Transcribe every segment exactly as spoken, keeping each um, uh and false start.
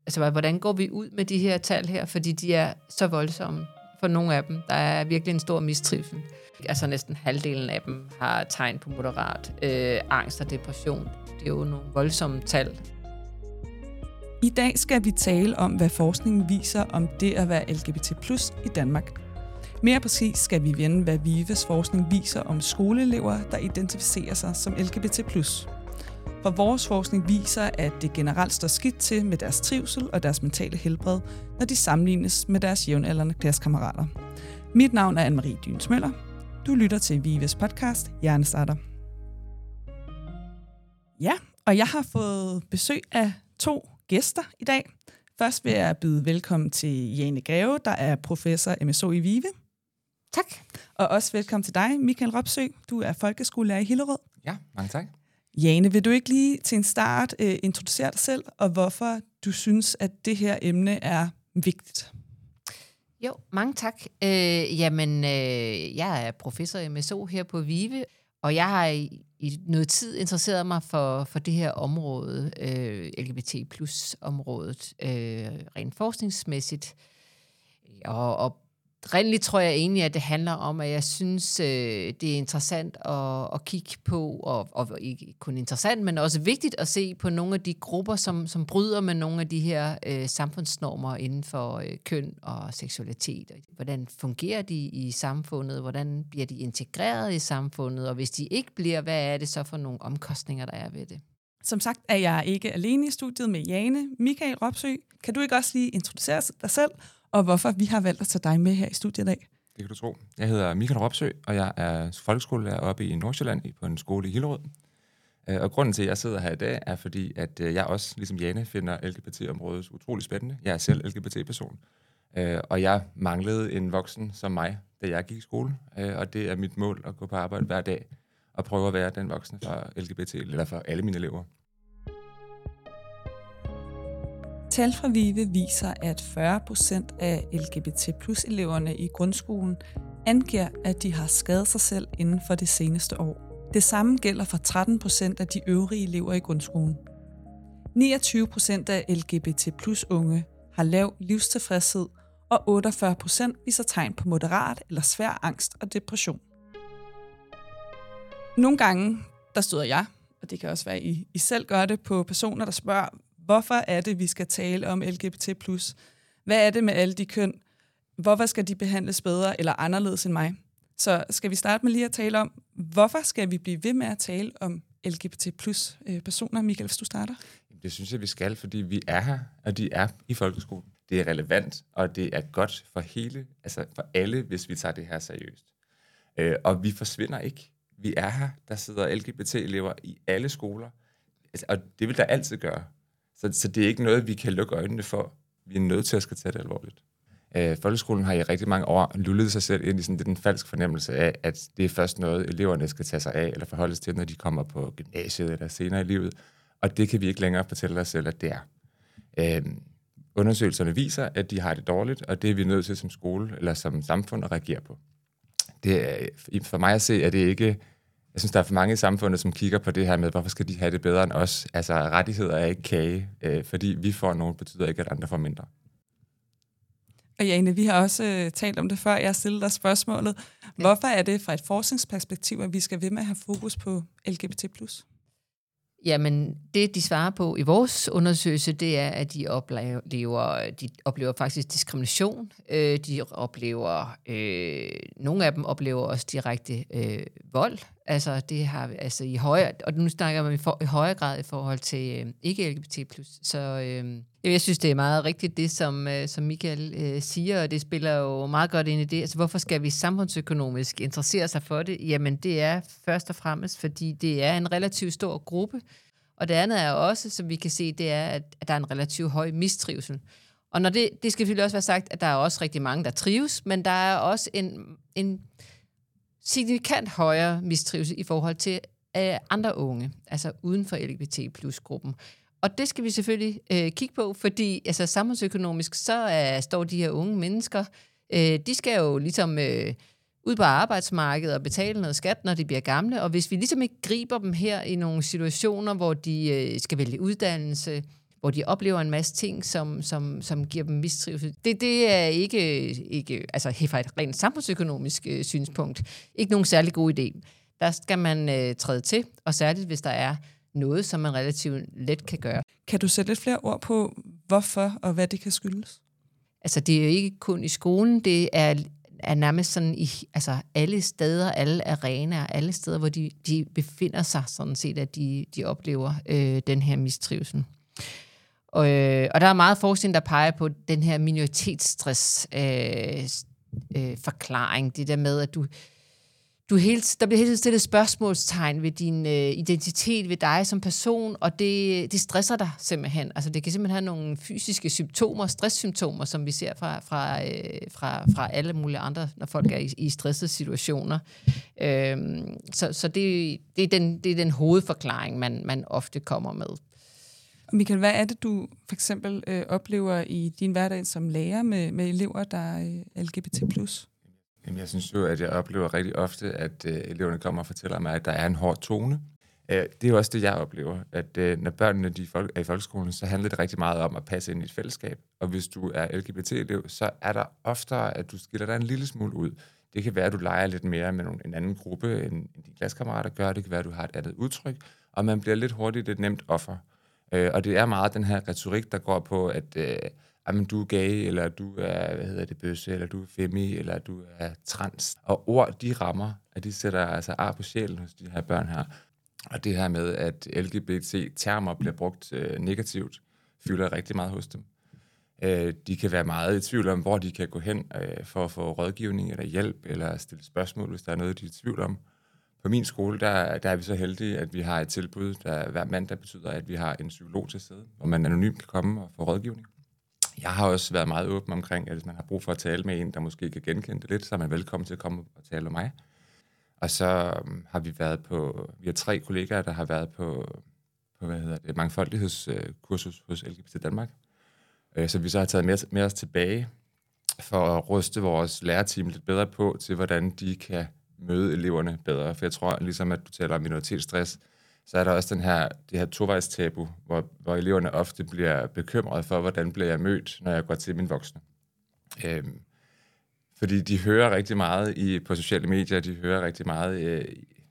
altså, hvordan går vi ud med de her tal her, fordi de er så voldsomme for nogle af dem. Der er virkelig en stor mistrivsel. Altså næsten halvdelen af dem har tegn på moderat øh, angst og depression. Det er jo nogle voldsomme tal. I dag skal vi tale om, hvad forskningen viser om det at være L G B T plus i Danmark. Mere præcis skal vi vende, hvad VIVEs forskning viser om skoleelever, der identificerer sig som L G B T plus. For vores forskning viser, at det generelt står skidt til med deres trivsel og deres mentale helbred, når de sammenlignes med deres jævnaldrende klassekammerater. Mit navn er Anne-Marie Dynes Møller. Du lytter til VIVEs podcast Hjernestarter. Ja, og jeg har fået besøg af to gæster i dag. Først vil jeg byde velkommen til Jane Greve, der er professor M S O i VIVE. Tak. Og også velkommen til dig, Michael Ropsø. Du er folkeskolelærer i Hillerød. Ja, mange tak. Jane, vil du ikke lige til en start uh, introducere dig selv, og hvorfor du synes, at det her emne er vigtigt? Jo, mange tak. Øh, jamen, øh, jeg er professor i M S O her på VIVE, og jeg har i, i noget tid interesseret mig for, for det her område, øh, L G B T plus området, øh, rent forskningsmæssigt. Og, og Rent tror jeg egentlig, at det handler om, at jeg synes, øh, det er interessant at, at kigge på, og, og ikke kun interessant, men også vigtigt at se på nogle af de grupper, som, som bryder med nogle af de her øh, samfundsnormer inden for øh, køn og seksualitet. Hvordan fungerer de i samfundet? Hvordan bliver de integreret i samfundet? Og hvis de ikke bliver, hvad er det så for nogle omkostninger, der er ved det? Som sagt er jeg ikke alene i studiet med Jane. Michael Ropsø, kan du ikke også lige introducere dig selv, og hvorfor vi har valgt at tage dig med her i studiet i dag? Det kan du tro. Jeg hedder Michael Ropsø, og jeg er folkeskolelærer oppe i Nordsjælland på en skole i Hillerød. Og grunden til, at jeg sidder her i dag, er fordi, at jeg også, ligesom Jane, finder L G B T-området utrolig spændende. Jeg er selv L G B T-person, og jeg manglede en voksen som mig, da jeg gik i skole. Og det er mit mål at gå på arbejde hver dag og prøve at være den voksne for L G B T, eller for alle mine elever. Tal fra VIVE viser, at fyrre procent af L G B T plus eleverne i grundskolen angiver, at de har skadet sig selv inden for det seneste år. Det samme gælder for tretten procent af de øvrige elever i grundskolen. niogtyve procent af L G B T plus unge har lav livstilfredshed, og otteogfyrre procent viser tegn på moderat eller svær angst og depression. Nogle gange, der støder jeg, og det kan også være, at I, I selv gør det, på personer, der spørger, hvorfor er det, vi skal tale om L G B T plus? Hvad er det med alle de køn? Hvorfor skal de behandles bedre eller anderledes end mig? Så skal vi starte med lige at tale om, hvorfor skal vi blive ved med at tale om L G B T plus personer? Michael, hvis du starter. Det synes jeg, vi skal, fordi vi er her, og de er i folkeskolen. Det er relevant, og det er godt for hele, altså for alle, hvis vi tager det her seriøst. Øh, og vi forsvinder ikke. Vi er her. Der sidder L G B T-elever i alle skoler, altså, og det vil der altid gøre. Så, så det er ikke noget, vi kan lukke øjnene for. Vi er nødt til at skal tage det alvorligt. Øh, folkeskolen har i rigtig mange år lullet sig selv ind i sådan, det den falsk fornemmelse af, at det er først noget, eleverne skal tage sig af, eller forholde sig til, når de kommer på gymnasiet eller senere i livet. Og det kan vi ikke længere fortælle os selv, at det er. Øh, undersøgelserne viser, at de har det dårligt, og det er vi nødt til som skole eller som samfund at reagere på. Det er, for mig at se, at det ikke... Jeg synes, der er for mange i samfundet, som kigger på det her med, hvorfor skal de have det bedre end os? Altså, rettigheder er ikke kage, øh, fordi vi får nogen, betyder ikke, at andre får mindre. Og Jane, vi har også øh, talt om det før, jeg stillede dig spørgsmålet. Hvorfor er det fra et forskningsperspektiv, at vi skal ved med at have fokus på L G B T plus? Jamen, det de svarer på i vores undersøgelse, det er, at de oplever, de oplever faktisk diskrimination. De oplever, øh, nogle af dem oplever også direkte øh, vold. Altså, det har altså i højere, og nu snakker man i, for, i højere grad i forhold til øh, ikke L G B T plus. Så øh, jeg synes, det er meget rigtigt, det som, øh, som Michael øh, siger, og det spiller jo meget godt ind i det. Altså, hvorfor skal vi samfundsøkonomisk interessere sig for det? Jamen, det er først og fremmest, fordi det er en relativt stor gruppe. Og det andet er også, som vi kan se, det er, at, at der er en relativt høj mistrivsel. Og når det, det skal selvfølgelig også være sagt, at der er også rigtig mange, der trives, men der er også en, en signifikant højere mistrivsel i forhold til øh, andre unge, altså uden for L G B T plus gruppen. Og det skal vi selvfølgelig øh, kigge på, fordi altså, samfundsøkonomisk, så er, står de her unge mennesker, øh, de skal jo ligesom øh, ud på arbejdsmarkedet og betale noget skat, når de bliver gamle, og hvis vi ligesom ikke griber dem her i nogle situationer, hvor de øh, skal vælge uddannelse, hvor de oplever en masse ting, som, som, som giver dem mistrivsel. Det, det er ikke, ikke altså fra et rent samfundsøkonomisk øh, synspunkt, ikke nogen særlig god idé. Der skal man øh, træde til, og særligt hvis der er noget, som man relativt let kan gøre. Kan du sætte lidt flere ord på, hvorfor og hvad det kan skyldes? Altså, det er jo ikke kun i skolen, det er, er nærmest sådan i altså, alle steder, alle arenaer, alle steder, hvor de, de befinder sig, sådan set, at de, de oplever øh, den her mistrivsel. Og, øh, og der er meget forskning, der peger på den her minoritetsstress øh, øh, forklaring, det der med, at du Du hele, der bliver hele tiden stillet spørgsmålstegn ved din øh, identitet, ved dig som person, og det, det stresser dig simpelthen. Altså det kan simpelthen have nogle fysiske symptomer, stresssymptomer, som vi ser fra, fra, øh, fra, fra alle mulige andre, når folk er i, i stressede situationer. Øhm, så så det, det, er den, det er den hovedforklaring, man, man ofte kommer med. Og Michael, hvad er det, du for eksempel øh, oplever i din hverdag som lærer med, med elever, der er øh, L G B T plus? Jamen, jeg synes jo, at jeg oplever rigtig ofte, at øh, eleverne kommer og fortæller mig, at der er en hård tone. Øh, det er jo også det, jeg oplever, at øh, når børnene de folk, er i folkeskolen, så handler det rigtig meget om at passe ind i et fællesskab. Og hvis du er L G B T-elev, så er der oftere, at du skiller dig en lille smule ud. Det kan være, at du leger lidt mere med nogle, en anden gruppe, end, end dine klassekammerater gør. Det kan være, at du har et andet udtryk, og man bliver lidt hurtigt et nemt offer. Øh, og det er meget den her retorik, der går på, at øh, jamen, du er gay, eller du er, hvad hedder det, bøsse, eller du er femi, eller du er trans. Og ord, de rammer, at de sætter altså ar på sjælen hos de her børn her. Og det her med, at L G B T-termer bliver brugt øh, negativt, fylder rigtig meget hos dem. Øh, de kan være meget i tvivl om, hvor de kan gå hen øh, for at få rådgivning eller hjælp, eller stille spørgsmål, hvis der er noget, de er i tvivl om. På min skole, der, der er vi så heldige, at vi har et tilbud, der hver mandag betyder, at vi har en psykolog til stede, hvor man anonymt kan komme og få rådgivning. Jeg har også været meget åben omkring, at hvis man har brug for at tale med en, der måske kan genkende det lidt, så er man velkommen til at komme og tale med mig. Og så um, har vi været på, vi har tre kollegaer, der har været på, på hvad hedder det, mangfoldighedskursus hos L G B T Danmark. Uh, så vi så har taget med, med os tilbage for at ruste vores lærerteam lidt bedre på til, hvordan de kan møde eleverne bedre. For jeg tror, ligesom at du taler om minoritetsstress, så er der også den her, det her tovejstabu, hvor, hvor eleverne ofte bliver bekymrede for, hvordan bliver jeg mødt, når jeg går til mine voksne. Øhm, fordi de hører rigtig meget i, på sociale medier, de hører rigtig meget øh,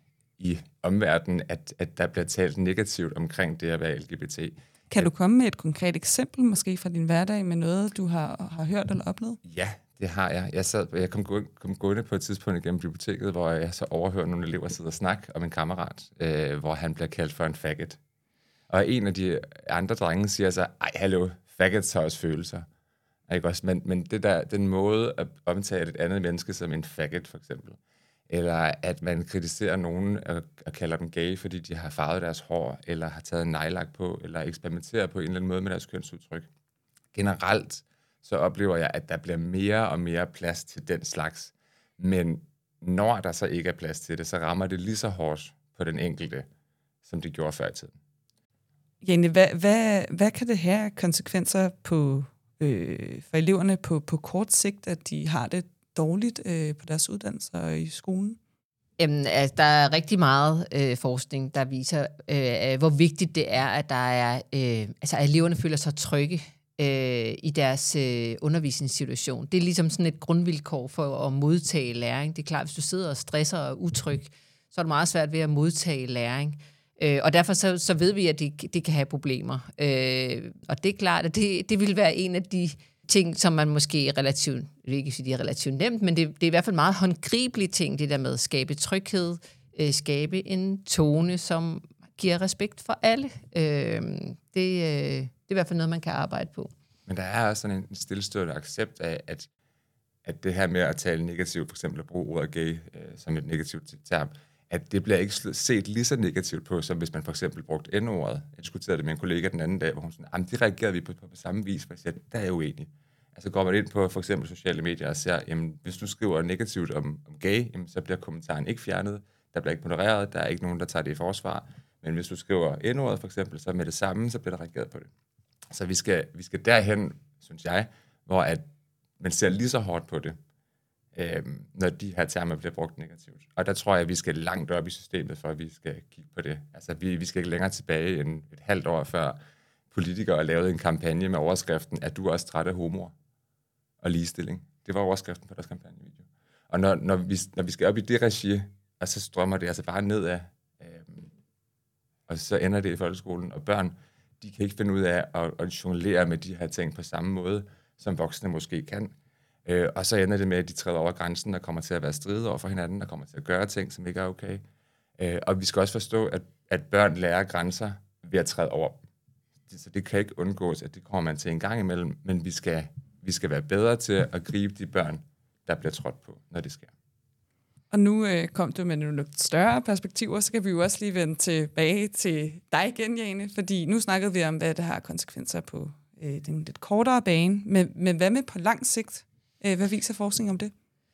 i omverdenen, at, at der bliver talt negativt omkring det at være L G B T. Kan du komme med et konkret eksempel, måske fra din hverdag, med noget, du har, har hørt eller oplevet? Ja, det har jeg. Jeg, sad, jeg kom, gå, kom gående på et tidspunkt igennem biblioteket, hvor jeg så overhørte nogle elever sidde og snakke om en kammerat, øh, hvor han bliver kaldt for en faggot. Og en af de andre drenge siger så, ej, hallo, faggots har også følelser. Ikke også? Men, men det der, den måde at omtale et andet menneske som en faggot, for eksempel, eller at man kritiserer nogen og, og kalder dem gay, fordi de har farvet deres hår, eller har taget en nejlak på, eller eksperimenterer på en eller anden måde med deres kønsudtryk. Generelt så oplever jeg, at der bliver mere og mere plads til den slags. Men når der så ikke er plads til det, så rammer det lige så hårdt på den enkelte, som det gjorde før i tiden. Jane, hvad, hvad, hvad kan det have konsekvenser på, øh, for eleverne på, på kort sigt, at de har det dårligt øh, på deres uddannelser i skolen? Jamen, altså, der er rigtig meget øh, forskning, der viser, øh, hvor vigtigt det er, at der er, øh, altså, at eleverne føler sig trygge øh, i deres øh, undervisningssituation. Det er ligesom sådan et grundvilkår for at modtage læring. Det er klart, hvis du sidder og stresser og er utryg, så er det meget svært ved at modtage læring. Øh, og derfor så, så ved vi, at det, det kan have problemer. Øh, og det er klart, at det, det vil være en af de ting, som man måske relativt, jeg vil ikke sige, det er relativt nemt, men det, det er i hvert fald meget håndgribelige ting, det der med at skabe tryghed, øh, skabe en tone, som giver respekt for alle. Øh, det, øh, det er i hvert fald noget, man kan arbejde på. Men der er også sådan en stillestående accept af, at, at det her med at tale negativt, for eksempel at bruge ordet gay øh, som et negativt term, at det bliver ikke set lige så negativt på, som hvis man for eksempel brugte N-ordet. Jeg diskuterede det med en kollega den anden dag, hvor hun sagde, jamen det reagerede vi på, på, på samme vis, for jeg siger, der er jeg uenig. Altså går man ind på for eksempel sociale medier og ser, jamen hvis du skriver negativt om, om gay, jamen, så bliver kommentaren ikke fjernet, der bliver ikke modereret, der er ikke nogen, der tager det i forsvar. Men hvis du skriver N-ordet for eksempel, så med det samme, så bliver der reageret på det. Så vi skal, vi skal derhen, synes jeg, hvor at man ser lige så hårdt på det, Øhm, når de her termer bliver brugt negativt. Og der tror jeg, at vi skal langt op i systemet, for at vi skal kigge på det. Altså, vi, vi skal ikke længere tilbage end et halvt år før politikere og lavede en kampagne med overskriften, at du er også træt af homoer og ligestilling. Det var overskriften på deres kampagnevideo. Og når, når, vi, når vi skal op i det regi, og så strømmer det altså bare nedad, øhm, og så ender det i folkeskolen, og børn, de kan ikke finde ud af at, at jonglere med de her ting på samme måde, som voksne måske kan. Øh, og så ender det med, at de træder over grænsen og kommer til at være stride over for hinanden, og kommer til at gøre ting, som ikke er okay. Øh, og vi skal også forstå, at, at børn lærer grænser ved at træde over dem. Så det kan ikke undgås, at det kommer man til en gang imellem, men vi skal, vi skal være bedre til at gribe de børn, der bliver trådt på, når det sker. Og nu øh, kom du med nogle større perspektiver, så kan vi jo også lige vende tilbage til dig igen, Jane, fordi nu snakkede vi om, hvad det har konsekvenser på øh, den lidt kortere bane, men, men hvad med på lang sigt? Øh, hvad viser forskning om det?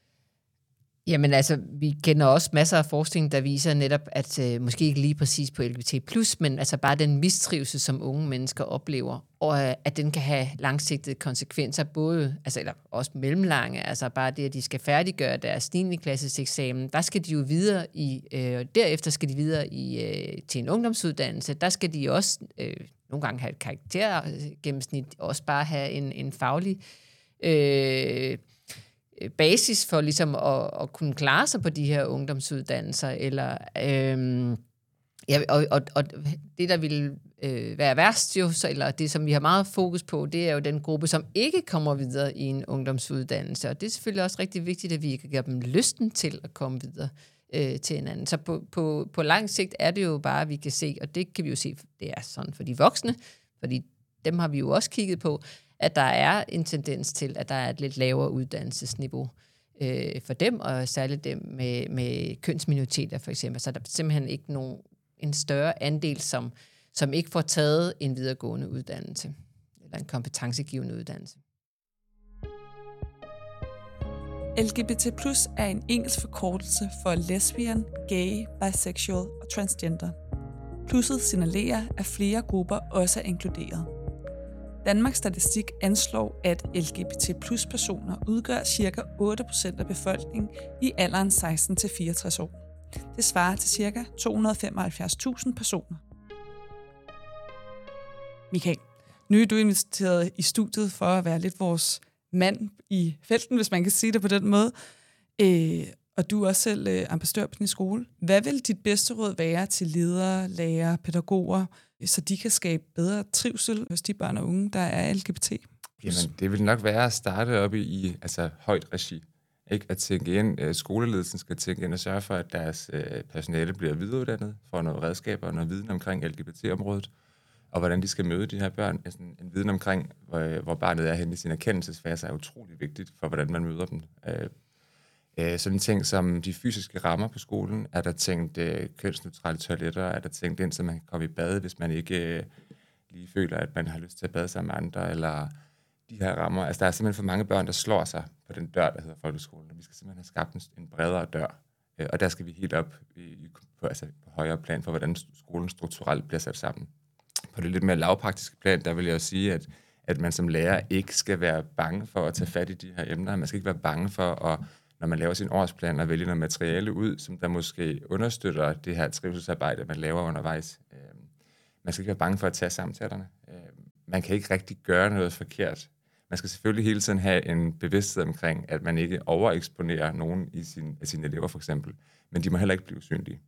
Jamen altså, vi kender også masser af forskning, der viser netop, at øh, måske ikke lige præcis på L G B T plus, men altså bare den mistrivsel, som unge mennesker oplever, og øh, at den kan have langsigtede konsekvenser, både, altså eller også mellemlange, altså bare det, at de skal færdiggøre deres niende klasses eksamen, der skal de jo videre i, øh, derefter skal de videre i, øh, til en ungdomsuddannelse, der skal de også øh, nogle gange have et karaktergennemsnit, også bare have en, en faglig øh, basis for ligesom at, at kunne klare sig på de her ungdomsuddannelser, eller øhm, ja, og, og, og det, der vil øh, være værst jo, så, eller det, som vi har meget fokus på, det er jo den gruppe, som ikke kommer videre i en ungdomsuddannelse, og det er selvfølgelig også rigtig vigtigt, at vi kan give dem lysten til at komme videre øh, til hinanden. Så på, på, på lang sigt er det jo bare, at vi kan se, og det kan vi jo se, det er sådan for de voksne, fordi dem har vi jo også kigget på, at der er en tendens til, at der er et lidt lavere uddannelsesniveau øh, for dem, og særligt dem med, med kønsminoriteter for eksempel. Så der er simpelthen ikke nogen, en større andel, som, som ikke får taget en videregående uddannelse, eller en kompetencegivende uddannelse. L G B T plus er en engelsk forkortelse for lesbian, gay, bisexual og transgender. Plusset signalerer, at flere grupper også er inkluderet. Danmarks Statistik anslår, at L G B T plus personer udgør ca. otte procent af befolkningen i alderen seksten til fireogtres år. Det svarer til ca. to hundrede og femoghalvfjerds tusind personer. Michael, nu er du inviteret i studiet for at være lidt vores mand i felten, hvis man kan sige det på den måde. Øh, og du er også selv øh, ambassadør på din skole. Hvad vil dit bedste råd være til ledere, lærere, pædagoger, så de kan skabe bedre trivsel hos de børn og unge, der er L G B T? Jamen, det vil nok være at starte op i, i altså, højt regi. Ikke at tænke ind, skoleledelsen skal tænke ind og sørge for, at deres øh, personale bliver videreuddannet, får noget redskaber og noget viden omkring L G B T-området, og hvordan de skal møde de her børn. Altså, en viden omkring, hvor, hvor barnet er henne i sin erkendelsesfase, er utrolig vigtigt for, hvordan man møder dem. Øh, øh, sådan ting som de fysiske rammer på skolen, er der tænkt øh, kønsneutrale toiletter, er der tænkt ind, så man kan komme i bad, hvis man ikke øh, lige føler, at man har lyst til at bade sammen med andre, eller de her rammer. Altså, der er simpelthen for mange børn, der slår sig på den dør, der hedder folkeskolen. Vi skal simpelthen have skabt en, en bredere dør, øh, og der skal vi helt op i, på, altså, på højere plan for, hvordan skolen strukturelt bliver sat sammen. På det lidt mere lavpraktiske plan, der vil jeg jo sige, at, at man som lærer ikke skal være bange for at tage fat i de her emner. Man skal ikke være bange for, at, når man laver sin årsplan, at vælge noget materiale ud, som der måske understøtter det her trivselsarbejde, man laver undervejs. Man skal ikke være bange for at tage samtalerne. Man kan ikke rigtig gøre noget forkert. Man skal selvfølgelig hele tiden have en bevidsthed omkring, at man ikke overeksponerer nogen i sin, af sine elever, for eksempel. Men de må heller ikke blive synlige.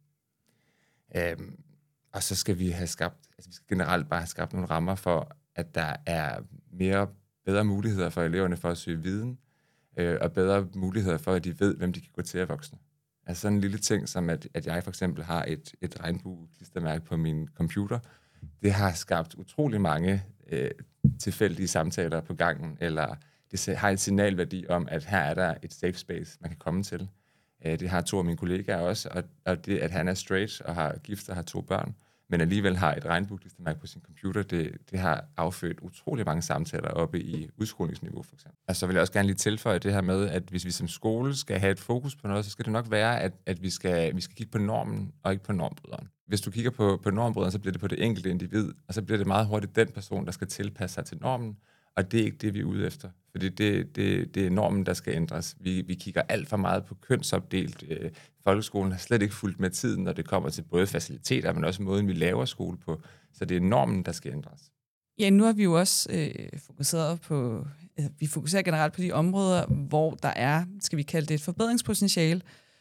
Og så skal vi have skabt, altså vi skal generelt bare have skabt nogle rammer for, at der er mere, bedre muligheder for eleverne for at søge viden, øh, og bedre muligheder for, at de ved, hvem de kan gå til af voksne. Altså sådan en lille ting, som at, at jeg for eksempel har et, et regnbue-klistermærke på min computer, det har skabt utrolig mange øh, tilfældige samtaler på gangen, eller det har en signalværdi om, at her er der et safe space, man kan komme til. Det har to af mine kollegaer også, og, og det, at han er straight og har gift og har to børn, men alligevel har et regnbue-klistermærke på sin computer, det, det har affødt utrolig mange samtaler oppe i udskolingsniveau, for eksempel. Og så vil jeg også gerne lige tilføje det her med, at hvis vi som skole skal have et fokus på noget, så skal det nok være, at, at vi, skal, vi skal kigge på normen og ikke på normbryderen. Hvis du kigger på, på normbryderen, så bliver det på det enkelte individ, og så bliver det meget hurtigt den person, der skal tilpasse sig til normen, og det er ikke det, vi er ude efter. Fordi det, det, det er normen, der skal ændres. Vi, vi kigger alt for meget på kønsopdelt. Øh, folkeskolen har slet ikke fulgt med tiden, når det kommer til både faciliteter, men også måden, vi laver skole på. Så det er normen, der skal ændres. Ja, nu har vi jo også øh, fokuseret på, øh, vi fokuserer generelt på de områder, hvor der er, skal vi kalde det et forbedringspotentiale.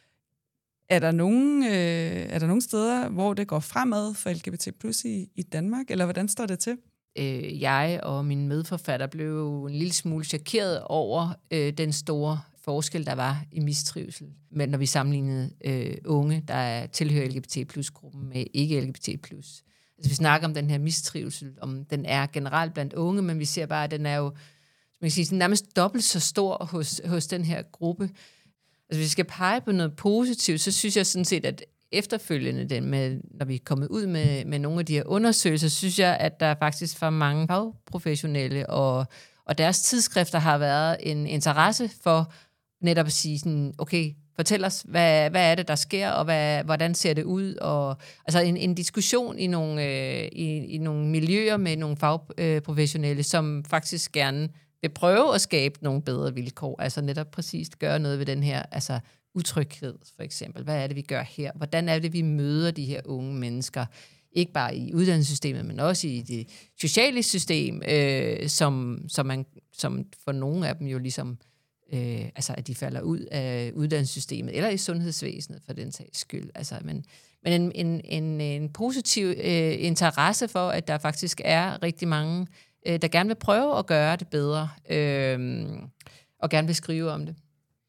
Er der nogle, øh, er der nogle steder, hvor det går fremad for L G B T plus i, i Danmark, eller hvordan står det til? Øh, jeg og min medforfatter blev en lille smule chokeret over øh, den store forskel, der var i mistrivsel, men når vi sammenlignede øh, unge, der tilhører L G B T plus gruppen med ikke L G B T plus. Altså vi snakker om den her mistrivsel, om den er generelt blandt unge, men vi ser bare, at den er jo man kan sige, sådan nærmest dobbelt så stor hos, hos den her gruppe. Altså hvis vi skal pege på noget positivt, så synes jeg sådan set, at efterfølgende, den med, når vi er kommet ud med, med nogle af de her undersøgelser, synes jeg, at der faktisk for mange fagprofessionelle og, og deres tidsskrifter har været en interesse for netop at sige sådan, okay, fortæl os, hvad, hvad er det, der sker, og hvad, hvordan ser det ud? Og, altså en, en diskussion i nogle, øh, i, i nogle miljøer med nogle fagprofessionelle, øh, som faktisk gerne vil prøve at skabe nogle bedre vilkår, altså netop præcist gøre noget ved den her altså utryghed, for eksempel. Hvad er det, vi gør her? Hvordan er det, vi møder de her unge mennesker? Ikke bare i uddannelsessystemet, men også i det sociale system, øh, som, som, man, som for nogle af dem jo ligesom Øh, altså at de falder ud af uddannelsessystemet, eller i sundhedsvæsenet for den sags skyld. Altså, men men en, en, en, en positiv øh, interesse for, at der faktisk er rigtig mange, øh, der gerne vil prøve at gøre det bedre, øh, og gerne vil skrive om det.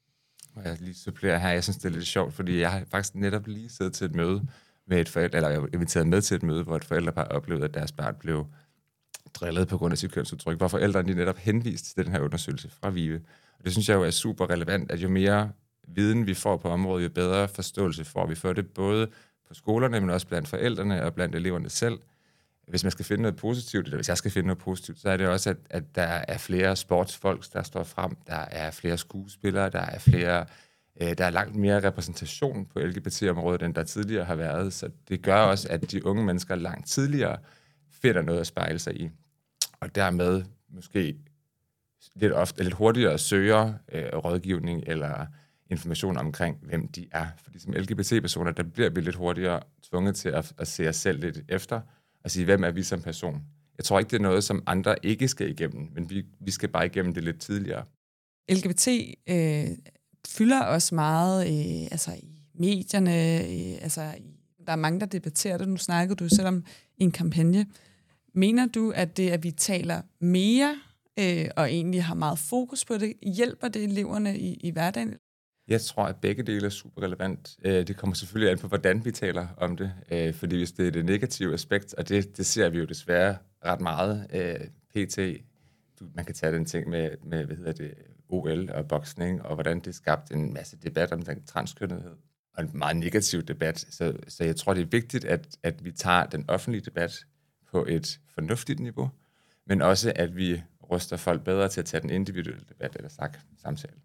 Og jeg lige supplerer her, jeg synes, det er lidt sjovt, fordi jeg har faktisk netop lige siddet til et møde med et forældre, eller jeg var inviteret med til et møde, hvor et forældrepar oplevede, at deres barn blev drillet på grund af sit kønsudtryk, hvor forældrene de netop henviste til den her undersøgelse fra VIVE. Og det synes jeg jo er super relevant, at jo mere viden vi får på området, jo bedre forståelse får vi for det, både på skolerne, men også blandt forældrene og blandt eleverne selv. Hvis man skal finde noget positivt, eller hvis jeg skal finde noget positivt, så er det også, at, at der er flere sportsfolk, der står frem, der er flere skuespillere, der er flere, øh, der er langt mere repræsentation på L G B T-området, end der tidligere har været. Så det gør også, at de unge mennesker langt tidligere finder noget at spejle sig i. Og dermed måske lidt ofte, lidt hurtigere søger øh, rådgivning eller information omkring, hvem de er. Fordi som L G B T-personer, der bliver vi lidt hurtigere tvunget til at, at se os selv lidt efter, og sige, hvem er vi som person? Jeg tror ikke, det er noget, som andre ikke skal igennem, men vi, vi skal bare igennem det lidt tidligere. L G B T øh, fylder også meget øh, altså i medierne, øh, altså i, der er mange, der debatterer det. Nu snakkede du selv om en kampagne. Mener du, at det, at vi taler mere øh, og egentlig har meget fokus på det, hjælper det eleverne i, i hverdagen? Jeg tror, at begge dele er super relevant. Det kommer selvfølgelig an på, hvordan vi taler om det. Fordi hvis det er det negative aspekt, og det, det ser vi jo desværre ret meget, P T, man kan tage den ting med, med hvad hedder det, O L og boksning, og hvordan det skabte en masse debat om den transkønnethed. Og en meget negativ debat. Så, så jeg tror, det er vigtigt, at, at vi tager den offentlige debat på et fornuftigt niveau, men også, at vi ruster folk bedre til at tage den individuelle debat eller sagt samtale.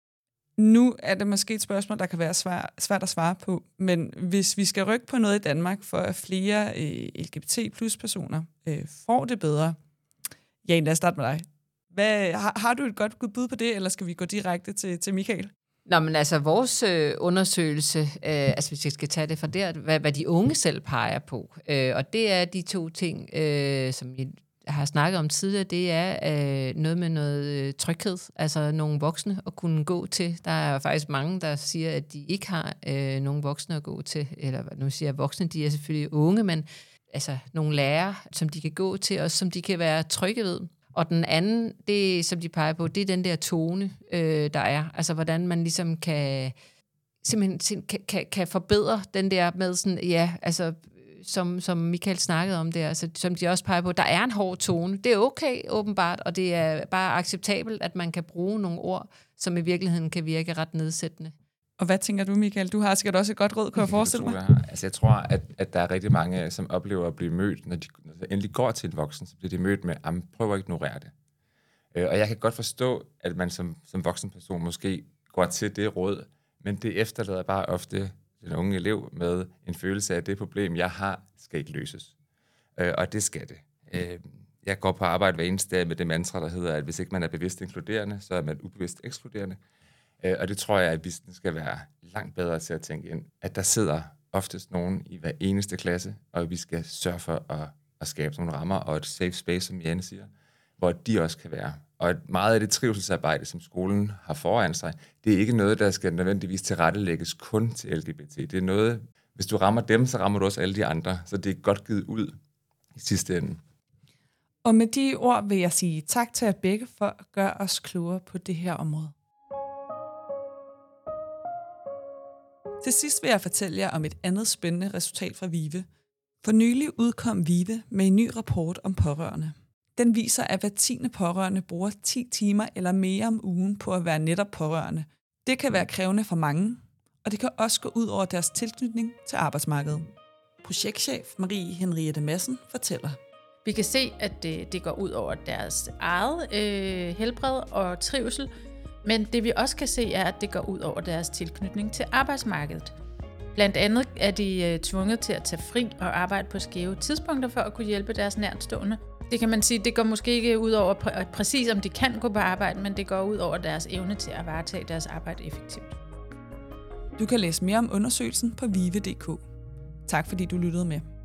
Nu er det måske et spørgsmål, der kan være svært, svært at svare på, men hvis vi skal rykke på noget i Danmark, for at flere øh, L G B T plus personer øh, får det bedre. Jan, lad os starte med dig. Hvad, har, har du et godt bud på det, eller skal vi gå direkte til, til Michael? Nå, men altså vores øh, undersøgelse, øh, altså hvis jeg skal tage det fra der, hvad, hvad de unge selv peger på, øh, og det er de to ting, øh, som vi har snakket om tidligere, det er øh, noget med noget øh, tryghed, altså nogle voksne at kunne gå til. Der er faktisk mange, der siger, at de ikke har øh, nogen voksne at gå til, eller nu siger jeg voksne, de er selvfølgelig unge, men altså nogle lærere, som de kan gå til, og som de kan være trygge ved. Og den anden, det som de peger på, det er den der tone, øh, der er. Altså hvordan man ligesom kan, simpelthen kan, kan, kan forbedre den der med sådan, ja, altså som, som Michael snakkede om der, altså, som de også peger på, der er en hård tone. Det er okay, åbenbart, og det er bare acceptabelt, at man kan bruge nogle ord, som i virkeligheden kan virke ret nedsættende. Og hvad tænker du, Michael? Du har sikkert også et godt råd, kan jeg forestille mig? Jeg tror, jeg, altså, jeg tror at, at der er rigtig mange, som oplever at blive mødt, når de, når de endelig går til en voksen, så bliver de mødt med, at prøv at ignorere det. Øh, og jeg kan godt forstå, at man som, som voksen person måske går til det råd, men det efterlader bare ofte den unge elev med en følelse af, at det problem, jeg har, skal ikke løses. Øh, og det skal det. Øh, jeg går på arbejde hver eneste dag med det mantra, der hedder, at hvis ikke man er bevidst inkluderende, så er man ubevidst ekskluderende. Øh, og det tror jeg, at vi skal være langt bedre til at tænke ind. At der sidder oftest nogen i hver eneste klasse, og vi skal sørge for at, at skabe nogle rammer og et safe space, som Janne siger, hvor de også kan være. Og meget af det trivselsarbejde, som skolen har foran sig, det er ikke noget, der skal nødvendigvis tilrettelægges kun til L G B T. Det er noget, hvis du rammer dem, så rammer du også alle de andre. Så det er godt givet ud i sidste ende. Og med de ord vil jeg sige tak til jer begge for at gøre os klogere på det her område. Til sidst vil jeg fortælle jer om et andet spændende resultat fra VIVE. For nylig udkom VIVE med en ny rapport om pårørende. Den viser, at hver tiende pårørende bruger ti timer eller mere om ugen på at være netop pårørende. Det kan være krævende for mange, og det kan også gå ud over deres tilknytning til arbejdsmarkedet. Projektchef Marie Henriette Madsen fortæller. Vi kan se, at det, det går ud over deres eget øh, helbred og trivsel, men det vi også kan se er, at det går ud over deres tilknytning til arbejdsmarkedet. Blandt andet er de øh, tvunget til at tage fri og arbejde på skæve tidspunkter for at kunne hjælpe deres nærtstående. Det kan man sige, det går måske ikke ud over præ- præcis, om de kan gå på arbejde, men det går ud over deres evne til at varetage deres arbejde effektivt. Du kan læse mere om undersøgelsen på vive punktum d k. Tak fordi du lyttede med.